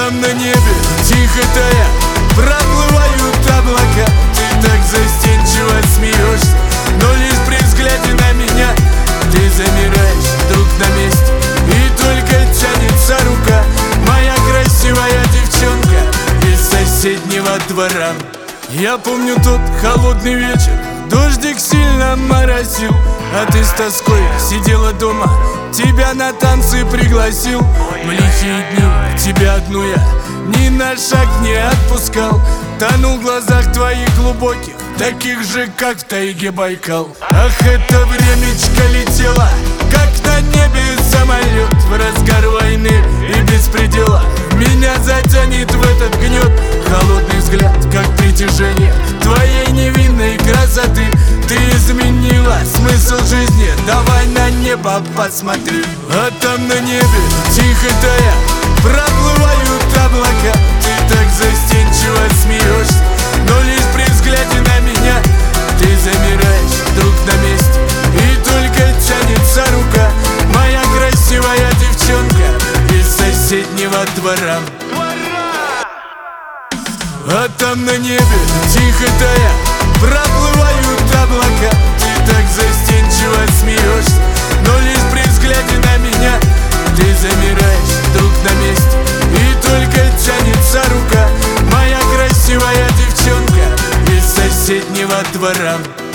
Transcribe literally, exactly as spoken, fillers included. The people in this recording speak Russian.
там на небе тихо тая проплывают облака. Ты так застенчиво смеешься, но лишь при взгляде на меня ты замираешь вдруг на месте, и только тянется рука. Моя красивая девчонка из соседнего двора. Я помню тот холодный вечер, дождик сильно моросил, а ты с тоской сидела дома, тебя на танцы пригласил. В лихие дни тебя одну я ни на шаг не отпускал, тонул в глазах твоих глубоких, таких же, как в тайге Байкал. Ах, это времечко летело, как на небе самолет, в разгар войны и беспредела. Меня затянет в этот гнет холодный взгляд, как притяжение твоей невинной красоты. Ты изменила смысл жизни, давай на небо посмотри. А там на небе тихо тая проплывают облака. Ты так застенчиво смеешься, но лишь при взгляде на меня ты замираешь вдруг на месте, и только тянется рука. Моя красивая девчонка из соседнего двора. А там на небе тихо тая проплывают облака. Ты так застенчиво смеешься, но лишь при взгляде на меня ты замираешь вдруг на месте, и только тянется рука. Моя красивая девчонка из соседнего двора.